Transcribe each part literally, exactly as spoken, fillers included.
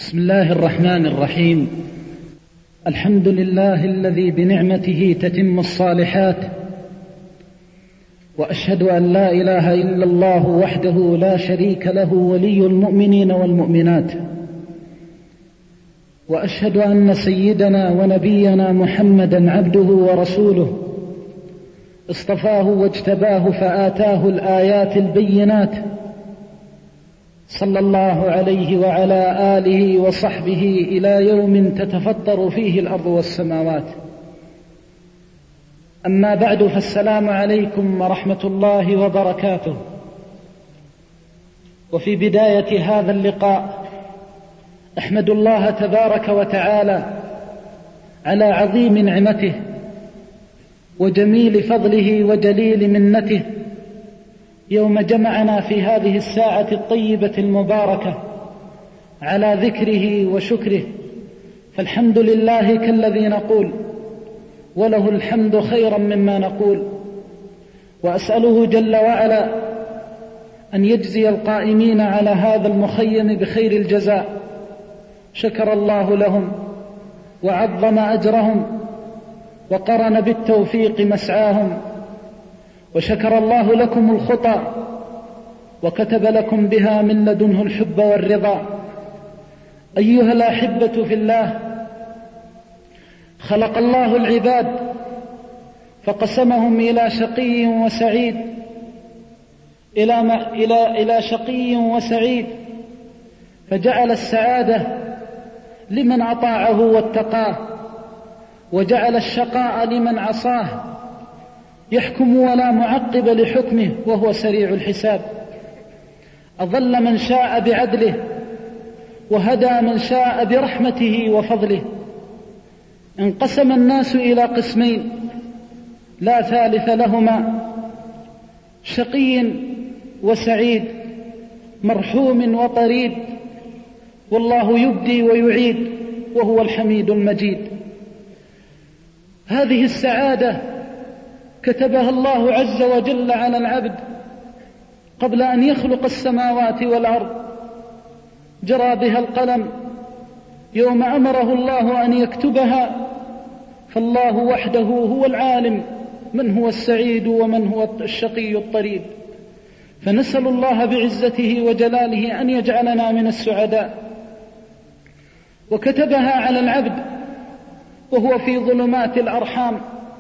بسم الله الرحمن الرحيم. الحمد لله الذي بنعمته تتم الصالحات، وأشهد أن لا إله إلا الله وحده لا شريك له ولي المؤمنين والمؤمنات، وأشهد أن سيدنا ونبينا محمدا عبده ورسوله اصطفاه واجتباه فآتاه الآيات البينات، صلى الله عليه وعلى آله وصحبه إلى يوم تتفطر فيه الأرض والسماوات. أما بعد، فالسلام عليكم ورحمة الله وبركاته. وفي بداية هذا اللقاء أحمد الله تبارك وتعالى على عظيم نعمته وجميل فضله وجليل منته يوم جمعنا في هذه الساعة الطيبة المباركة على ذكره وشكره، فالحمد لله كالذي نقول، وله الحمد خيرا مما نقول. وأسأله جل وعلا أن يجزي القائمين على هذا المخيم بخير الجزاء، شكر الله لهم وعظم أجرهم وقرن بالتوفيق مسعاهم، وشكر الله لكم الخطى وكتب لكم بها من لدنه الحب والرضا. أيها الأحبة في الله، خلق الله العباد فقسمهم إلى شقي وسعيد إلى, ما إلى, إلى شقي وسعيد، فجعل السعادة لمن أطاعه واتقاه، وجعل الشقاء لمن عصاه، يحكم ولا معقب لحكمه وهو سريع الحساب. أضل من شاء بعدله وهدى من شاء برحمته وفضله. انقسم الناس إلى قسمين لا ثالث لهما، شقي وسعيد، مرحوم وطريد، والله يبدي ويعيد وهو الحميد المجيد. هذه السعادة كتبها الله عز وجل على العبد قبل أن يخلق السماوات والأرض، جرى بها القلم يوم أمره الله أن يكتبها، فالله وحده هو العالم من هو السعيد ومن هو الشقي الطريد. فنسأل الله بعزته وجلاله أن يجعلنا من السعداء. وكتبها على العبد وهو في ظلمات الأرحام،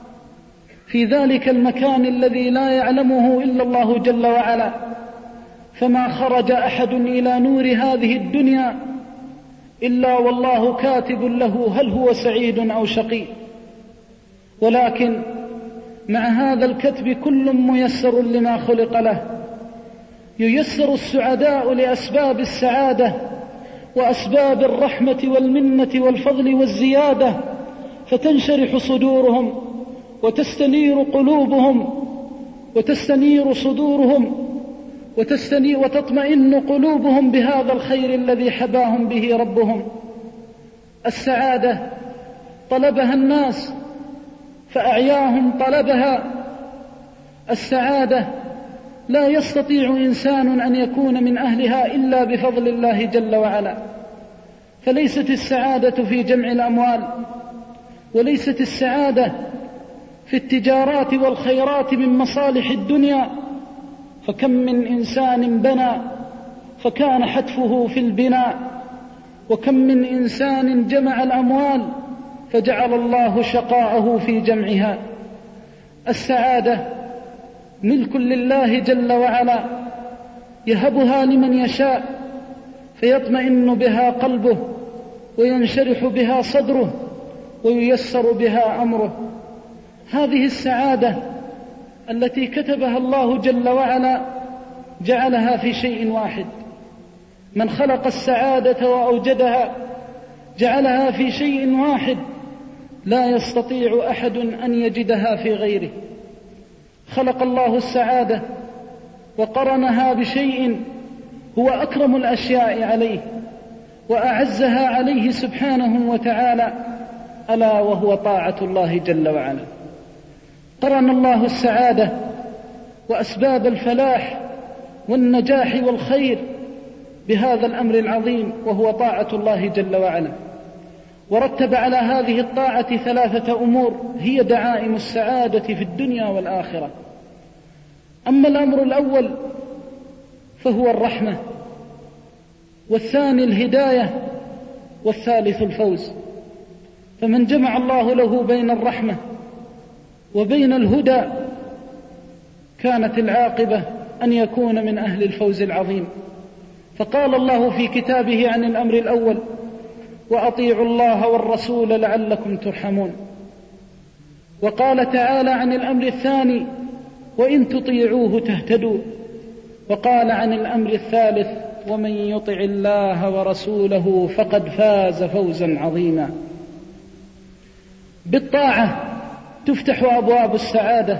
في ذلك المكان الذي لا يعلمه إلا الله جل وعلا، فما خرج أحد إلى نور هذه الدنيا إلا والله كاتب له هل هو سعيد أو شقي. ولكن مع هذا الكتب كل ميسر لما خلق له، ييسر السعداء لأسباب السعادة وأسباب الرحمة والمنة والفضل والزيادة، فتنشرح صدورهم وتستنير قلوبهم وتستنير صدورهم وتستنير وتطمئن قلوبهم بهذا الخير الذي حباهم به ربهم. السعادة طلبها الناس فأعياهم طلبها. السعادة لا يستطيع إنسان أن يكون من أهلها إلا بفضل الله جل وعلا. فليست السعادة في جمع الأموال، وليست السعادة في التجارات والخيرات من مصالح الدنيا، فكم من إنسان بنى فكان حتفه في البناء، وكم من إنسان جمع الأموال فجعل الله شقاءه في جمعها. السعادة ملك لله جل وعلا، يهبها لمن يشاء فيطمئن بها قلبه وينشرح بها صدره وييسر بها أمره. هذه السعادة التي كتبها الله جل وعلا جعلها في شيء واحد. من خلق السعادة وأوجدها جعلها في شيء واحد لا يستطيع أحد أن يجدها في غيره. خلق الله السعادة وقرنها بشيء هو أكرم الأشياء عليه وأعزها عليه سبحانه وتعالى، ألا وهو طاعة الله جل وعلا. قرن الله السعادة وأسباب الفلاح والنجاح والخير بهذا الأمر العظيم وهو طاعة الله جل وعلا، ورتب على هذه الطاعة ثلاثة أمور هي دعائم السعادة في الدنيا والآخرة. أما الأمر الأول فهو الرحمة، والثاني الهداية، والثالث الفوز. فمن جمع الله له بين الرحمة وبين الهدى كانت العاقبة أن يكون من أهل الفوز العظيم. فقال الله في كتابه عن الأمر الأول: وأطيعوا الله والرسول لعلكم ترحمون. وقال تعالى عن الأمر الثاني: وإن تطيعوه تهتدوا. وقال عن الأمر الثالث: ومن يطع الله ورسوله فقد فاز فوزا عظيما. بالطاعة تفتح أبواب السعادة،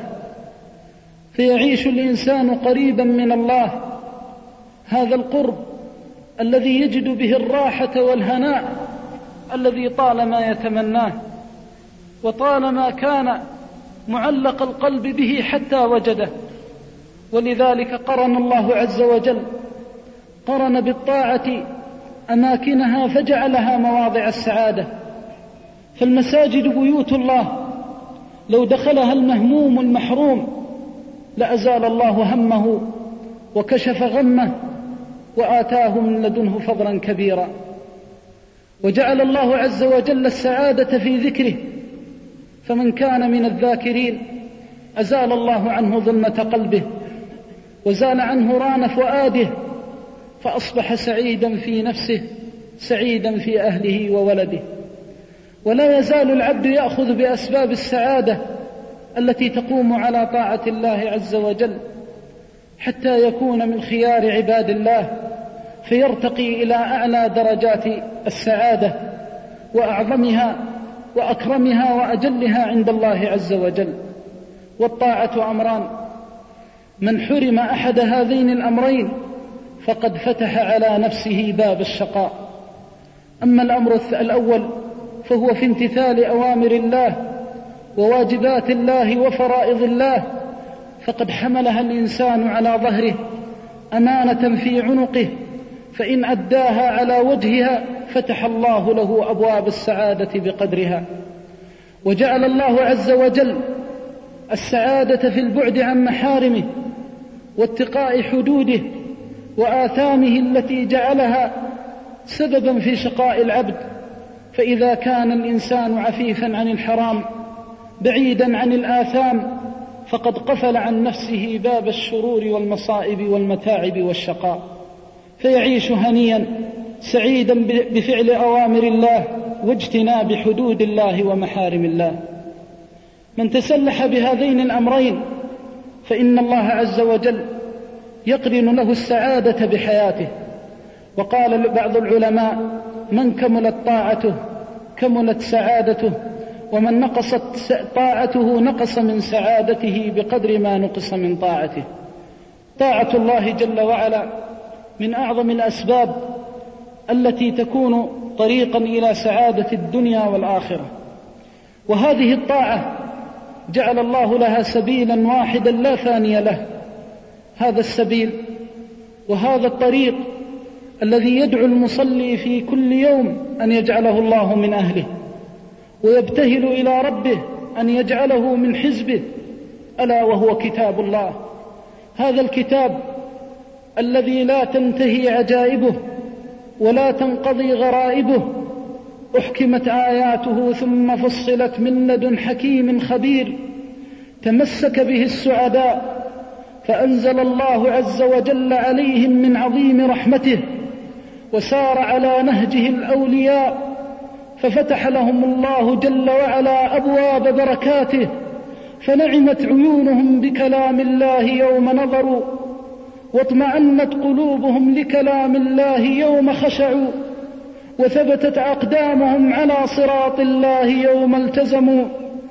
فيعيش الإنسان قريبا من الله، هذا القرب الذي يجد به الراحة والهناء الذي طالما يتمناه وطالما كان معلق القلب به حتى وجده. ولذلك قرن الله عز وجل قرن بالطاعة أماكنها فجعلها مواضع السعادة. فالمساجد بيوت الله، لو دخلها المهموم المحروم لأزال الله همه وكشف غمه وآتاه من لدنه فضلا كبيرا. وجعل الله عز وجل السعادة في ذكره، فمن كان من الذاكرين أزال الله عنه ظلمة قلبه وزال عنه ران فؤاده، فأصبح سعيدا في نفسه سعيدا في أهله وولده. ولا يزال العبد يأخذ بأسباب السعادة التي تقوم على طاعة الله عز وجل حتى يكون من خيار عباد الله، فيرتقي إلى أعلى درجات السعادة وأعظمها وأكرمها وأجلها عند الله عز وجل. والطاعة أمران، من حرم أحد هذين الأمرين فقد فتح على نفسه باب الشقاء. أما الأمر الأول فهو في امتثال أوامر الله وواجبات الله وفرائض الله، فقد حملها الإنسان على ظهره أمانة في عنقه، فإن أداها على وجهها فتح الله له أبواب السعادة بقدرها. وجعل الله عز وجل السعادة في البعد عن محارمه واتقاء حدوده وآثامه التي جعلها سببا في شقاء العبد. فإذا كان الإنسان عفيفا عن الحرام بعيدا عن الآثام فقد قفل عن نفسه باب الشرور والمصائب والمتاعب والشقاء، فيعيش هنيا سعيدا بفعل أوامر الله واجتناب حدود الله ومحارم الله. من تسلح بهذين الأمرين فإن الله عز وجل يقرن له السعادة بحياته. وقال بعض العلماء: من كملت طاعته كملت سعادته، ومن نقصت طاعته نقص من سعادته بقدر ما نقص من طاعته. طاعة الله جل وعلا من أعظم الأسباب التي تكون طريقا إلى سعادة الدنيا والآخرة. وهذه الطاعة جعل الله لها سبيلا واحدا لا ثاني له. هذا السبيل وهذا الطريق الذي يدعو المصلي في كل يوم أن يجعله الله من أهله، ويبتهل إلى ربه أن يجعله من حزبه، ألا وهو كتاب الله. هذا الكتاب الذي لا تنتهي عجائبه ولا تنقضي غرائبه، أحكمت آياته ثم فصلت من لدن حكيم خبير، تمسك به السعداء فأنزل الله عز وجل عليهم من عظيم رحمته، وسار على نهجه الأولياء ففتح لهم الله جل وعلا أبواب بركاته، فنعمت عيونهم بكلام الله يوم نظروا، واطمأنت قلوبهم لكلام الله يوم خشعوا، وثبتت أقدامهم على صراط الله يوم التزموا.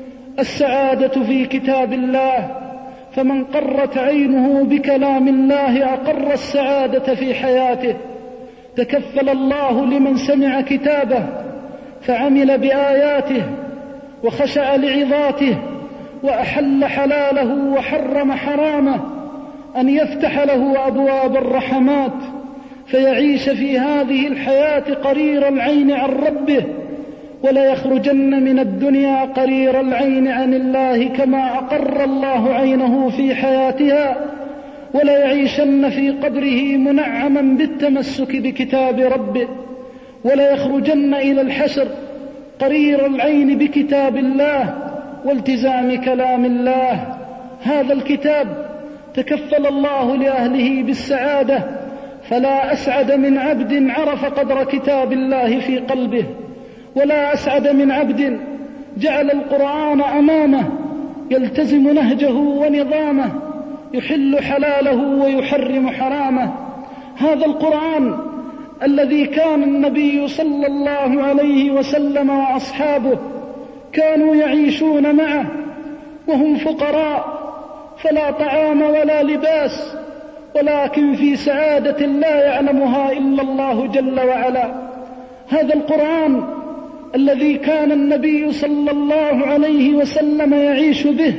السعادة في كتاب الله، فمن قرت عينه بكلام الله أقر السعادة في حياته. تكفل الله لمن سمع كتابه فعمل بآياته وخشع لعظاته وأحل حلاله وحرم حرامه أن يفتح له أبواب الرحمات، فيعيش في هذه الحياة قرير العين عن ربه، ولا يخرجن من الدنيا قرير العين عن الله كما أقر الله عينه في حياتها، ولا يعيشن في قبره منعما بالتمسك بكتاب ربه، ولا يخرجن إلى الحشر قرير العين بكتاب الله والتزام كلام الله. هذا الكتاب تكفل الله لأهله بالسعادة، فلا أسعد من عبد عرف قدر كتاب الله في قلبه، ولا أسعد من عبد جعل القرآن أمامه يلتزم نهجه ونظامه، يحل حلاله ويحرم حرامه. هذا القرآن الذي كان النبي صلى الله عليه وسلم وأصحابه كانوا يعيشون معه وهم فقراء، فلا طعام ولا لباس، ولكن في سعادة لا يعلمها إلا الله جل وعلا. هذا القرآن الذي كان النبي صلى الله عليه وسلم يعيش به،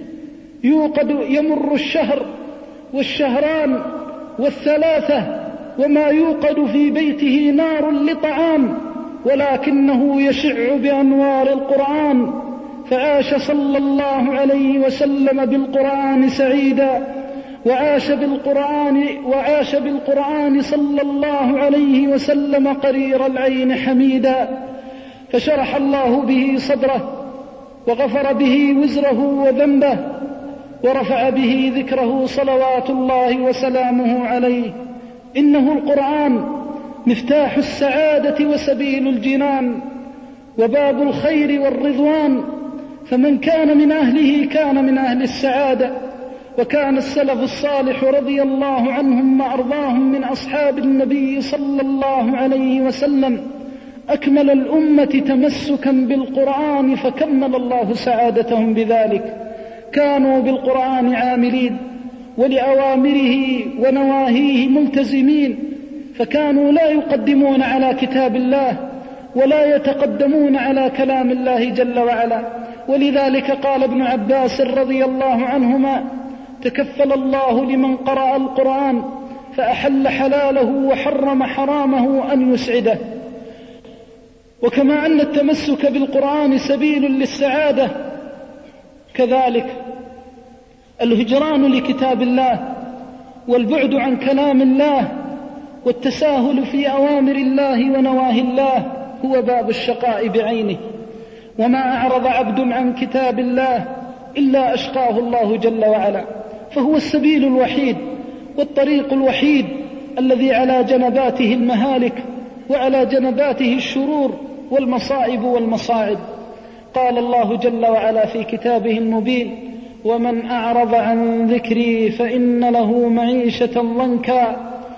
يوقد يمر الشهر والشهران والثلاثة وما يوقد في بيته نار لطعام، ولكنه يشع بأنوار القرآن، فعاش صلى الله عليه وسلم بالقرآن سعيدا، وعاش بالقرآن وعاش بالقرآن صلى الله عليه وسلم قرير العين حميدا، فشرح الله به صدره، وغفر به وزره وذنبه، ورفع به ذكره صلوات الله وسلامه عليه. إنه القرآن مفتاح السعادة وسبيل الجنان وباب الخير والرضوان، فمن كان من أهله كان من أهل السعادة. وكان السلف الصالح رضي الله عنهم وأرضاهم من أصحاب النبي صلى الله عليه وسلم أكمل الأمة تمسكا بالقرآن، فكمل الله سعادتهم بذلك. كانوا بالقرآن عاملين، ولأوامره ونواهيه ملتزمين، فكانوا لا يقدمون على كتاب الله ولا يتقدمون على كلام الله جل وعلا. ولذلك قال ابن عباس رضي الله عنهما: تكفل الله لمن قرأ القرآن فأحل حلاله وحرم حرامه أن يسعده. وكما أن التمسك بالقرآن سبيل للسعادة، كذلك الهجران لكتاب الله والبعد عن كلام الله والتساهل في أوامر الله ونواهي الله هو باب الشقاء بعينه. وما أعرض عبد عن كتاب الله إلا أشقاه الله جل وعلا، فهو السبيل الوحيد والطريق الوحيد الذي على جنباته المهالك وعلى جنباته الشرور والمصائب والمصاعب. قال الله جل وعلا في كتابه المبين: ومن أعرض عن ذكري فإن له معيشة ضنكا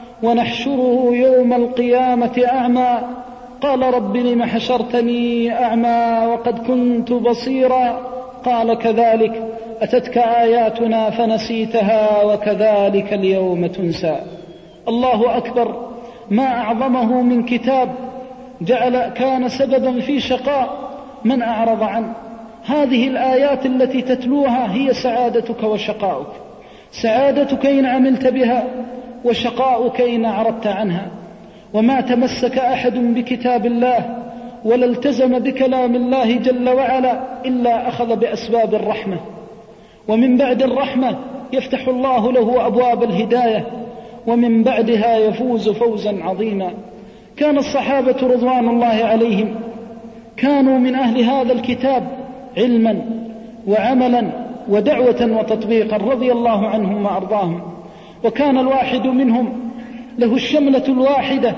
ونحشره يوم القيامة أعمى قال رب لم حشرتني أعمى وقد كنت بصيرا قال كذلك أتتك آياتنا فنسيتها وكذلك اليوم تنسى. الله أكبر، ما أعظمه من كتاب جعل كان سببا في شقاء من أعرض عنه. هذه الآيات التي تتلوها هي سعادتك وشقاؤك، سعادتك إن عملت بها، وشقاؤك إن أعرضت عنها. وما تمسك أحد بكتاب الله ولا التزم بكلام الله جل وعلا إلا أخذ بأسباب الرحمة، ومن بعد الرحمة يفتح الله له أبواب الهداية، ومن بعدها يفوز فوزا عظيما. كان الصحابة رضوان الله عليهم كانوا من أهل هذا الكتاب علما وعملا ودعوة وتطبيقا رضي الله عنهم وأرضاهم. وكان الواحد منهم له الشملة الواحدة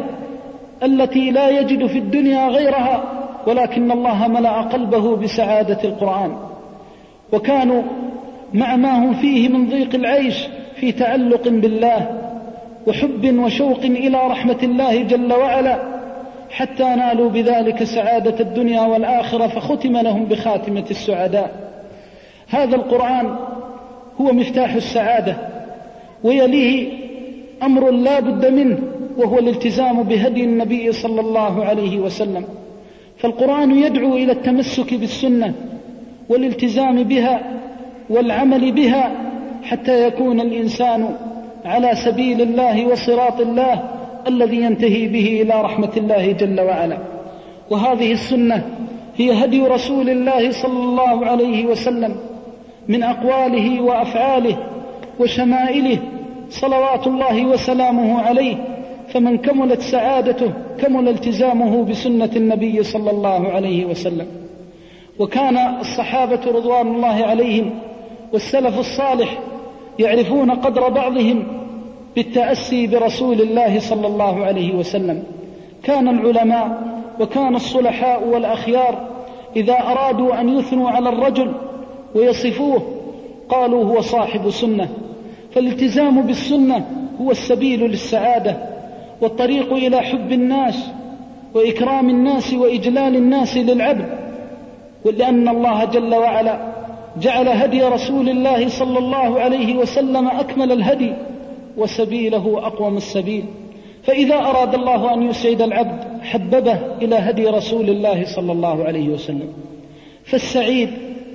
التي لا يجد في الدنيا غيرها، ولكن الله ملأ قلبه بسعادة القرآن. وكانوا مع ما هم فيه من ضيق العيش في تعلق بالله وحب وشوق إلى رحمة الله جل وعلا، حتى نالوا بذلك سعادة الدنيا والآخرة، فختم لهم بخاتمة السعداء. هذا القرآن هو مفتاح السعادة، ويليه أمر لا بد منه، وهو الالتزام بهدي النبي صلى الله عليه وسلم. فالقرآن يدعو إلى التمسك بالسنة والالتزام بها والعمل بها، حتى يكون الإنسان على سبيل الله وصراط الله الذي ينتهي به إلى رحمة الله جل وعلا. وهذه السنة هي هدي رسول الله صلى الله عليه وسلم من أقواله وأفعاله وشمائله صلوات الله وسلامه عليه. فمن كملت سعادته كمل التزامه بسنة النبي صلى الله عليه وسلم. وكان الصحابة رضوان الله عليهم والسلف الصالح يعرفون قدر بعضهم بالتأسي برسول الله صلى الله عليه وسلم. كان العلماء وكان الصلحاء والأخيار إذا أرادوا أن يثنوا على الرجل ويصفوه قالوا هو صاحب سنة. فالالتزام بالسنة هو السبيل للسعادة والطريق إلى حب الناس وإكرام الناس وإجلال الناس للعبد. ولأن الله جل وعلا جعل هدي رسول الله صلى الله عليه وسلم أكمل الهدي وسبيله أقوم السبيل. فإذا أراد الله أن يسعد العبد حببه إلى هدي رسول الله صلى الله عليه وسلم. فالسعيد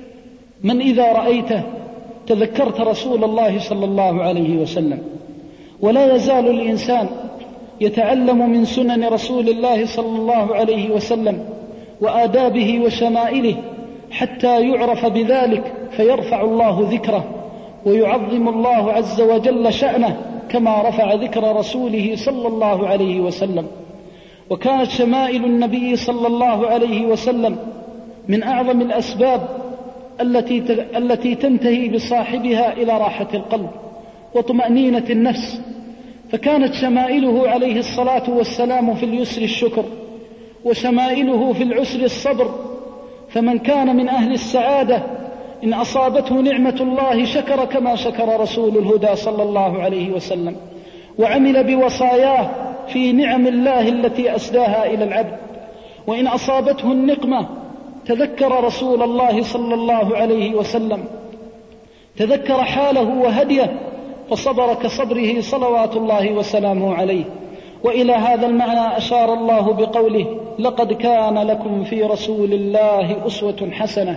من إذا رأيته تذكرت رسول الله صلى الله عليه وسلم. ولا يزال الإنسان يتعلم من سنن رسول الله صلى الله عليه وسلم وآدابه وشمائله حتى يعرف بذلك فيرفع الله ذكره ويعظم الله عز وجل شأنه كما رفع ذكر رسوله صلى الله عليه وسلم. وكانت شمائل النبي صلى الله عليه وسلم من أعظم الأسباب التي التي تنتهي بصاحبها إلى راحة القلب وطمأنينة النفس. فكانت شمائله عليه الصلاة والسلام في اليسر الشكر وشمائله في العسر الصبر. فمن كان من أهل السعادة إن أصابته نعمة الله شكر كما شكر رسول الهدى صلى الله عليه وسلم وعمل بوصاياه في نعم الله التي أسداها إلى العبد. وإن أصابته النقمة تذكر رسول الله صلى الله عليه وسلم تذكر حاله وهديه فصبر كصبره صلوات الله وسلامه عليه. وإلى هذا المعنى أشار الله بقوله لقد كان لكم في رسول الله أسوة حسنة.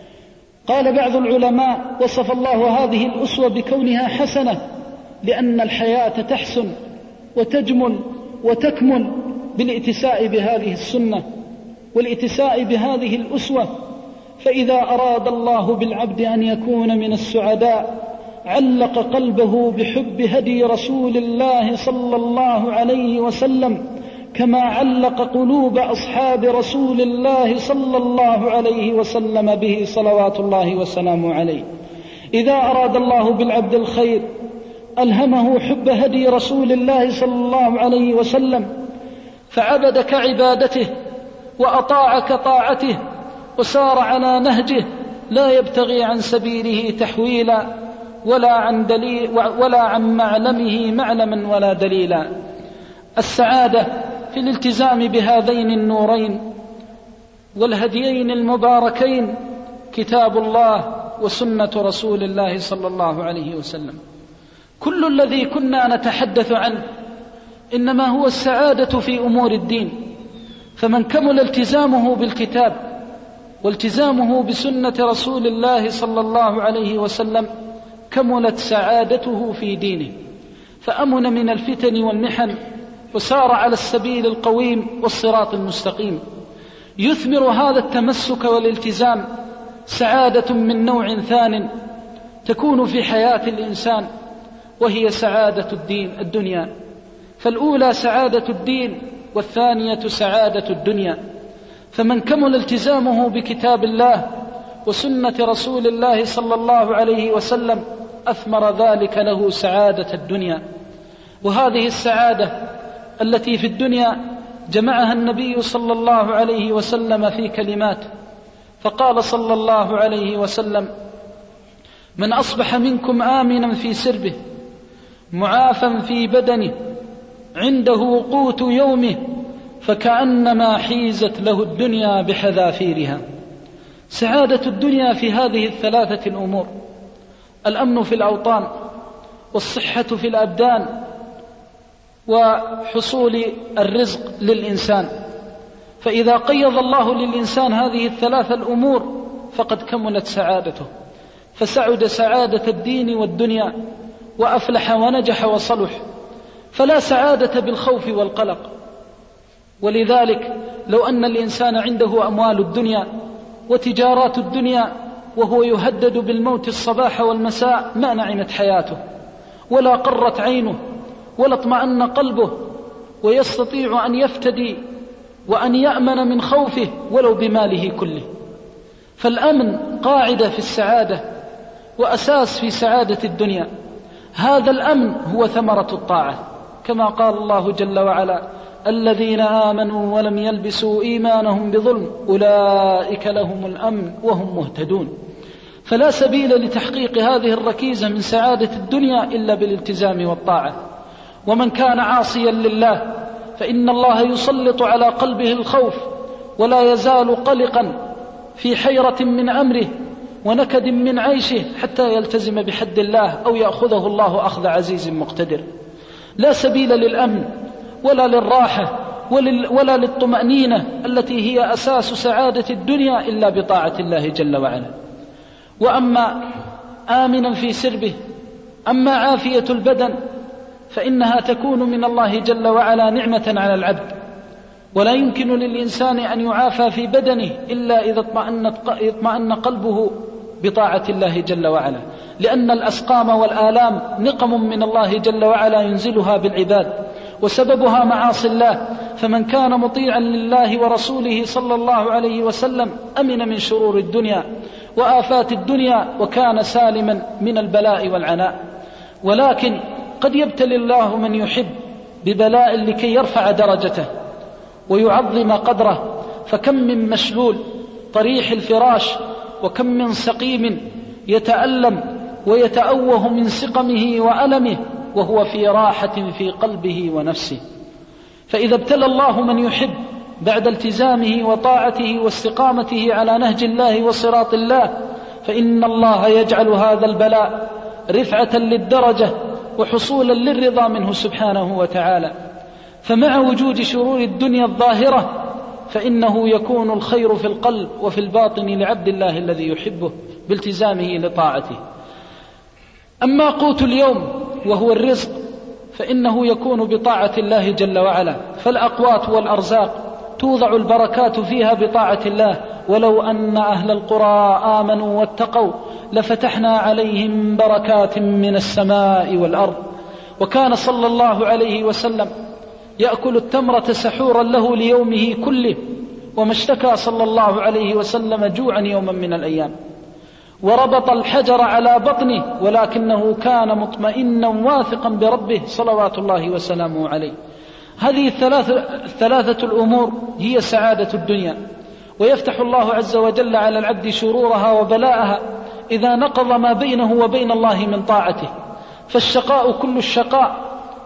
قال بعض العلماء وصف الله هذه الأسوة بكونها حسنة لأن الحياة تحسن وتجمل وتكمل بالاتساء بهذه السنة والاتساء بهذه الأسوة. فإذا أراد الله بالعبد أن يكون من السعداء علق قلبه بحب هدي رسول الله صلى الله عليه وسلم كما علق قلوب أصحاب رسول الله صلى الله عليه وسلم به صلوات الله وسلامه عليه. إذا أراد الله بالعبد الخير ألهمه حب هدي رسول الله صلى الله عليه وسلم فعبد كعبادته وأطاع كطاعته وسار على نهجه لا يبتغي عن سبيله تحويلا ولا عن, دليل ولا عن معلمه معلما ولا دليلا. السعادة في الالتزام بهذين النورين والهديين المباركين كتاب الله وسنة رسول الله صلى الله عليه وسلم. كل الذي كنا نتحدث عنه إنما هو السعادة في أمور الدين. فمن كمل التزامه بالكتاب والتزامه بسنة رسول الله صلى الله عليه وسلم كملت سعادته في دينه فأمن من الفتن والمحن وسار على السبيل القويم والصراط المستقيم. يثمر هذا التمسك والالتزام سعادة من نوع ثان تكون في حياة الإنسان وهي سعادة الدين الدنيا. فالأولى سعادة الدين والثانية سعادة الدنيا. فمن كمل التزامه بكتاب الله وسنة رسول الله صلى الله عليه وسلم أثمر ذلك له سعادة الدنيا. وهذه السعادة التي في الدنيا جمعها النبي صلى الله عليه وسلم في كلمات. فقال صلى الله عليه وسلم من أصبح منكم آمنا في سربه معافا في بدنه عنده قوت يومه فكأنما حيزت له الدنيا بحذافيرها. سعادة الدنيا في هذه الثلاثة الأمور: الأمن في الأوطان والصحة في الأبدان وحصول الرزق للإنسان. فإذا قيض الله للإنسان هذه الثلاثة الأمور فقد كملت سعادته فسعد سعادة الدين والدنيا وأفلح ونجح وصلح. فلا سعادة بالخوف والقلق. ولذلك لو أن الإنسان عنده أموال الدنيا وتجارات الدنيا وهو يهدد بالموت الصباح والمساء ما نعمت حياته ولا قرت عينه ولا اطمأن قلبه، ويستطيع أن يفتدي وأن يأمن من خوفه ولو بماله كله. فالأمن قاعدة في السعادة وأساس في سعادة الدنيا. هذا الأمن هو ثمرة الطاعة، كما قال الله جل وعلا: الذين آمنوا ولم يلبسوا إيمانهم بظلم أولئك لهم الأمن وهم مهتدون. فلا سبيل لتحقيق هذه الركيزة من سعادة الدنيا إلا بالالتزام والطاعة. ومن كان عاصيا لله فإن الله يسلط على قلبه الخوف ولا يزال قلقا في حيرة من أمره ونكد من عيشه حتى يلتزم بحد الله أو يأخذه الله أخذ عزيز مقتدر. لا سبيل للأمن ولا للراحة ولا للطمأنينة التي هي أساس سعادة الدنيا إلا بطاعة الله جل وعلا. وأما آمنا في سربه، أما عافية البدن فإنها تكون من الله جل وعلا نعمة على العبد، ولا يمكن للإنسان أن يعافى في بدنه إلا إذا اطمأن قلبه بطاعة الله جل وعلا، لأن الأسقام والآلام نقم من الله جل وعلا ينزلها بالعباد وسببها معاصي الله. فمن كان مطيعا لله ورسوله صلى الله عليه وسلم أمن من شرور الدنيا وآفات الدنيا وكان سالما من البلاء والعناء. ولكن قد يبتلي الله من يحب ببلاء لكي يرفع درجته ويعظم قدره، فكم من مشلول طريح الفراش وكم من سقيم يتألم ويتأوه من سقمه وألمه وهو في راحة في قلبه ونفسه. فإذا ابتلى الله من يحب بعد التزامه وطاعته واستقامته على نهج الله وصراط الله فإن الله يجعل هذا البلاء رفعة للدرجة وحصولا للرضا منه سبحانه وتعالى. فمع وجود شرور الدنيا الظاهرة فإنه يكون الخير في القلب وفي الباطن لعبد الله الذي يحبه بالتزامه لطاعته. أما قوت اليوم وهو الرزق فإنه يكون بطاعة الله جل وعلا، فالأقوات والأرزاق توضع البركات فيها بطاعة الله. ولو أن أهل القرى آمنوا واتقوا لفتحنا عليهم بركات من السماء والأرض. وكان صلى الله عليه وسلم يأكل التمرة سحورا له ليومه كله، وما اشتكى صلى الله عليه وسلم جوعا يوما من الأيام. وربط الحجر على بطنه ولكنه كان مطمئنا واثقا بربه صلوات الله وسلامه عليه. هذه الثلاثة, الثلاثة الأمور هي سعادة الدنيا، ويفتح الله عز وجل على العبد شرورها وبلاءها إذا نقض ما بينه وبين الله من طاعته. فالشقاء كل الشقاء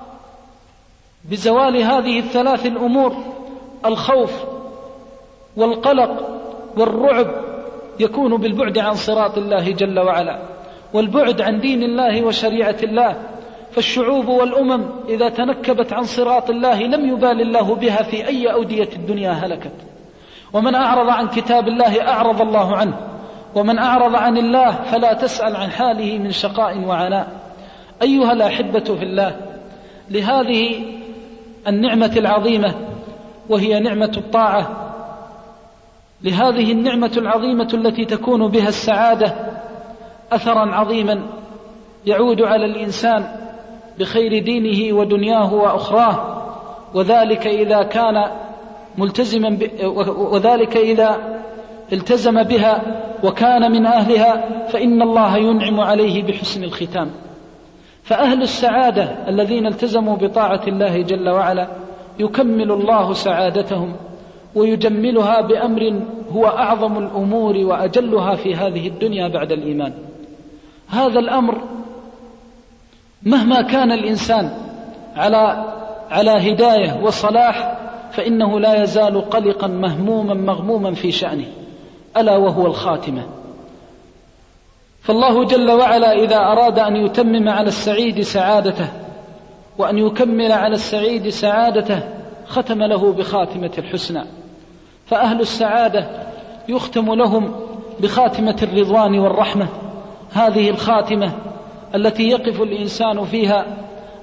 بزوال هذه الثلاث الأمور، الخوف والقلق والرعب، يكون بالبعد عن صراط الله جل وعلا والبعد عن دين الله وشريعة الله. فالشعوب والأمم إذا تنكبت عن صراط الله لم يبال الله بها في أي أودية الدنيا هلكت. ومن أعرض عن كتاب الله أعرض الله عنه، ومن أعرض عن الله فلا تسأل عن حاله من شقاء وعناء. أيها الأحبة في الله، لهذه النعمة العظيمة وهي نعمة الطاعة، لهذه النعمة العظيمة التي تكون بها السعادة أثرا عظيما يعود على الإنسان بخير دينه ودنياه وأخراه، وذلك إذا كان ملتزما ب... وذلك إذا التزم بها وكان من أهلها فإن الله ينعم عليه بحسن الختام. فأهل السعادة الذين التزموا بطاعة الله جل وعلا يكمل الله سعادتهم ويجملها بأمر هو أعظم الأمور وأجلها في هذه الدنيا بعد الإيمان. هذا الأمر مهما كان الإنسان على على هداية وصلاح فإنه لا يزال قلقا مهموما مغموما في شأنه، ألا وهو الخاتمة. فالله جل وعلا إذا أراد أن يتمم على السعيد سعادته وأن يكمل على السعيد سعادته ختم له بخاتمة الحسنى. فأهل السعادة يختم لهم بخاتمة الرضوان والرحمة، هذه الخاتمة التي يقف الإنسان فيها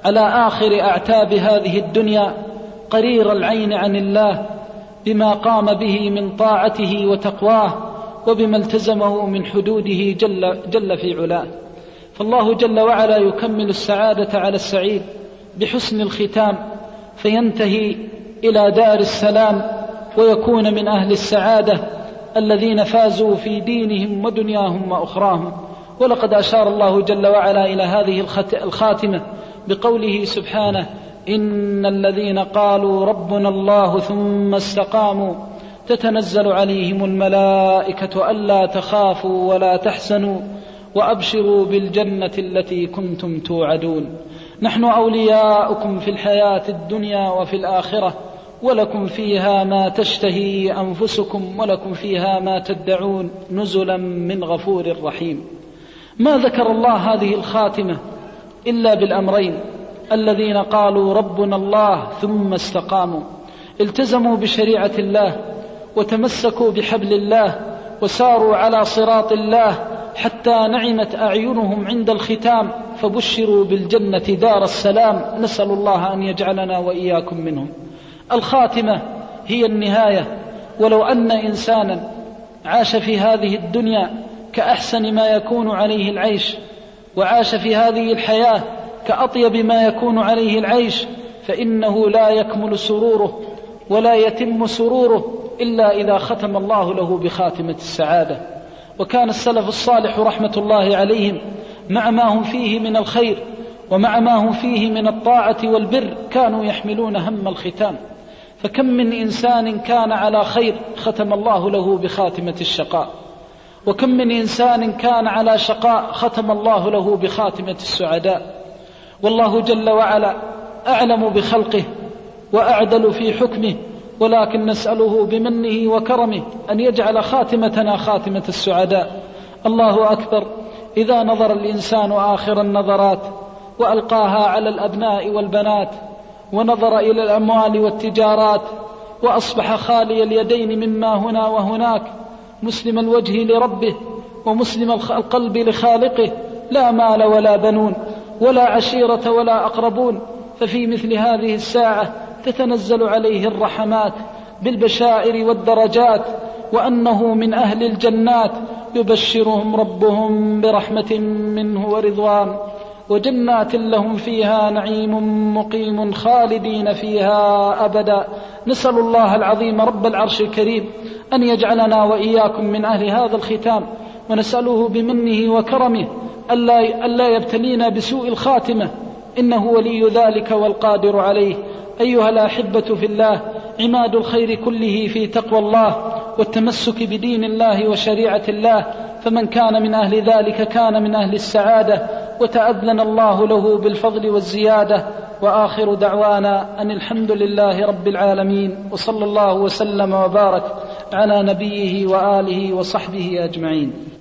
على آخر أعتاب هذه الدنيا قرير العين عن الله بما قام به من طاعته وتقواه وبما التزمه من حدوده جل, جل في علاه. فالله جل وعلا يكمل السعادة على السعيد بحسن الختام فينتهي إلى دار السلام ويكون من أهل السعادة الذين فازوا في دينهم ودنياهم وأخراهم. ولقد أشار الله جل وعلا إلى هذه الخاتمة بقوله سبحانه: إن الذين قالوا ربنا الله ثم استقاموا تتنزل عليهم الملائكة ألا تخافوا ولا تحزنوا وأبشروا بالجنة التي كنتم توعدون. نحن أولياؤكم في الحياة الدنيا وفي الآخرة ولكم فيها ما تشتهي أنفسكم ولكم فيها ما تدعون نزلا من غفور رحيم. ما ذكر الله هذه الخاتمة إلا بالأمرين: الذين قالوا ربنا الله ثم استقاموا، التزموا بشريعة الله وتمسكوا بحبل الله وساروا على صراط الله حتى نعمت أعينهم عند الختام فبشروا بالجنة دار السلام. نسأل الله أن يجعلنا وإياكم منهم. الخاتمة هي النهاية، ولو أن إنسانا عاش في هذه الدنيا كأحسن ما يكون عليه العيش وعاش في هذه الحياة كأطيب ما يكون عليه العيش فإنه لا يكمل سروره ولا يتم سروره إلا إذا ختم الله له بخاتمة السعادة. وكان السلف الصالح رحمة الله عليهم مع ما هم فيه من الخير ومع ما هم فيه من الطاعة والبر كانوا يحملون هم الختام. فكم من إنسان كان على خير ختم الله له بخاتمة الشقاء، وكم من إنسان كان على شقاء ختم الله له بخاتمة السعداء. والله جل وعلا أعلم بخلقه وأعدل في حكمه، ولكن نسأله بمنه وكرمه أن يجعل خاتمتنا خاتمة السعداء. الله أكبر إذا نظر الإنسان آخر النظرات وألقاها على الأبناء والبنات ونظر إلى الأموال والتجارات وأصبح خالي اليدين مما هنا وهناك، مسلم الوجه لربه ومسلم القلب لخالقه، لا مال ولا بنون ولا عشيرة ولا أقربون. ففي مثل هذه الساعة تتنزل عليه الرحمات بالبشائر والدرجات وأنه من أهل الجنات، يبشرهم ربهم برحمة منه ورضوان وجنات لهم فيها نعيم مقيم خالدين فيها أبدا. نسأل الله العظيم رب العرش الكريم أن يجعلنا وإياكم من أهل هذا الختام، ونسأله بمنه وكرمه ألا, ألا يبتلينا بسوء الخاتمة، إنه ولي ذلك والقادر عليه. أيها الأحبة في الله، عماد الخير كله في تقوى الله والتمسك بدين الله وشريعة الله، فمن كان من أهل ذلك كان من أهل السعادة وتأذن الله له بالفضل والزيادة. وآخر دعوانا أن الحمد لله رب العالمين، وصلى الله وسلم وبارك على نبيه وآله وصحبه أجمعين.